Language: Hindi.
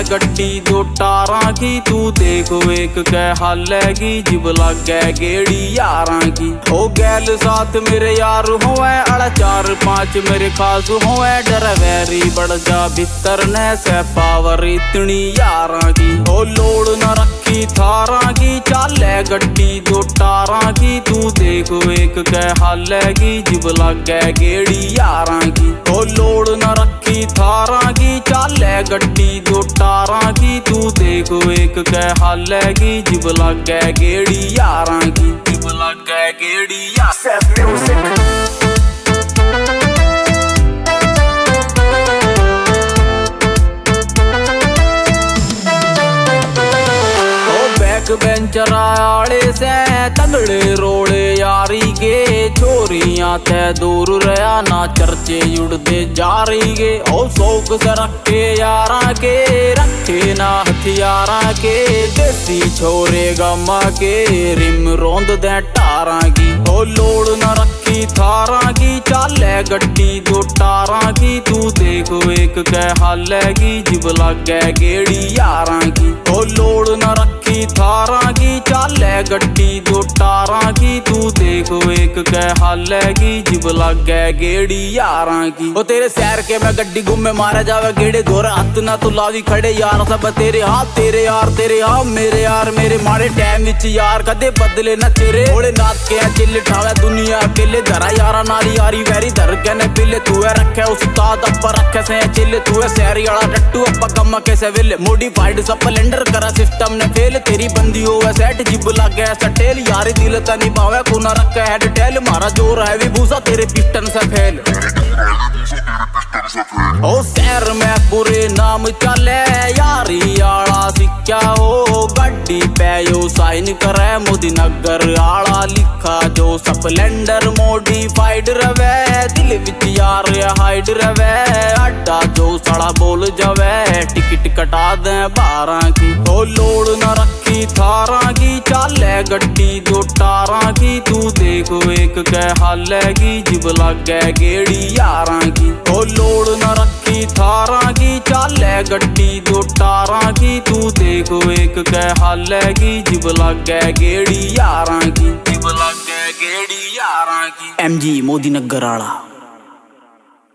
गड्डी दो टारां की, तू देखो एक कै हालेगी जिब लागे गेड़ी यारां की। ओ गैल साथ मेरे यार होवे, अड़ा 4-5 मेरे खास होवे, डर वैरी बढ़ जा भीतर ने से पावर इतनी यारां की। ओ लोड न रखी थारां की, चाले गड्डी दो टारां की, तू देखो एक कै हालेगी जिब लागे गेड़ी यारां की। ओ लोड न रखी थारां की, चाले गड्डी दो टारां की, तू देखो एक कै हालेगी जिब लागे गेड़ी यारां की, जिब लागे गेड़ी यारां। बेंचर आले से तगड़े रोड़े यारी के, छोरियां ते दूर रहा ना चर्चे उड़ते जा रही गे। ओ शौक से रखे यारा के, रखे ना हथियारा के, देसी छोरे गमा के रिम रोंद दे टारा की। ओ लोड न रखी थारा की, चाले गड्डी दो टारा की, तू देखो एक कै हालेगी जिब लागे गेड़ी यारा की। ओ लोड न रखी थारा की, चाले गड्डी दो टारां की, तू देखो एक कै हालेगी जिब लागे गेड़ी यारां की। ओ तेरे शहर के मैं गड्डी घूमे मारे जावे गेड़े, गोरा हथ ना तू लावी खड़े यार सब तेरे हाथ, तेरे यार मेरे यार मेरे मारे टाइम विच यार कदे बदले न चेहरे। ओले नाथ के चिल्ले ठावे दुनिया अकेले, धरा यारा नाली यारी वैरी धर के न पिले, तू है रखे उस्ताद अप्पा रखे से चिल्ले, तू है शहरी वाला टट्टू अप्पा कम कैसे विले। मॉडिफाइड स्प्लेंडर करा सिस्टम ने फेल, तेरी बंदी हो सेट जिब लागे सटेल, यारी दिल ता निभावे को ना रखे हेड टेल, मारा जोर है विभूषा तेरे पिस्टन से फेल। ओ शहर में पूरे नाम चले यारी आला सिक्का, हो गड्डी पे यो साइन करे मोदी नगर आला लिखा, जो स्प्लेंडर मॉडिफाइड रवे दिल विच यार हाइड रवे, अड्डा जो सड़ा बोल जावे टिकट कटा दे 12 की। ओ लोड न रखी थारा की, चाले गड्डी दो टारां की, तू देखो एक कै हालेगी जिब लागे गेड़ी यारां की। ओ लोड न रखी थारा की, चाले गड्डी दो टारां की, तू देखो एक कै हालेगी जिब लागे गेड़ी यारां की, जिब लागे गेड़ी यारां की। MG मोदी नगर आला।